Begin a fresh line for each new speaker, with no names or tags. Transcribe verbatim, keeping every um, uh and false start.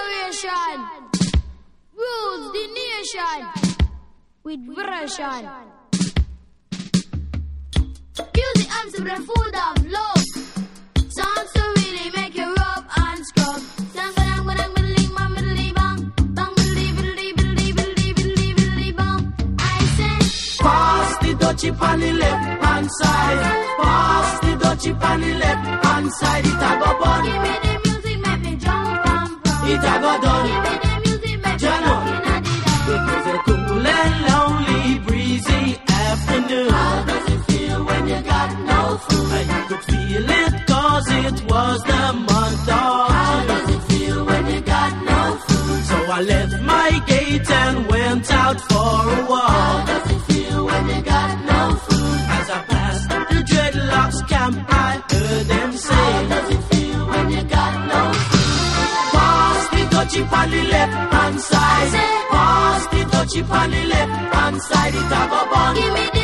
generation rules the nation with version. Music and the food of love. Songs to really make you rub and scrub. Dang dang dang biddly bang biddly bang bang biddly biddly biddly biddly biddly biddly bang. I say,
pass the dutchie on the left hand side. Pass the dutchie on the left hand side. It a go bun.
Give me the music, make me jump and pump.
It a go done.
Give me the music, make me
Jano.
jump and dance.
It was a cool and lonely, breezy afternoon.
How does it feel when you got no food?
And you could feel it cause it was the month of
How
June.
does it feel when you got no food?
So I left my gate and went out for a
How
walk.
does it feel when you got no food?
As I passed the dreadlocks camp, I heard them
How
say,
does it feel when you got no food?
pass the dutchie on the left hand side.
say,
Pass the dutchie on the left hand side. It a go bun.
Give me the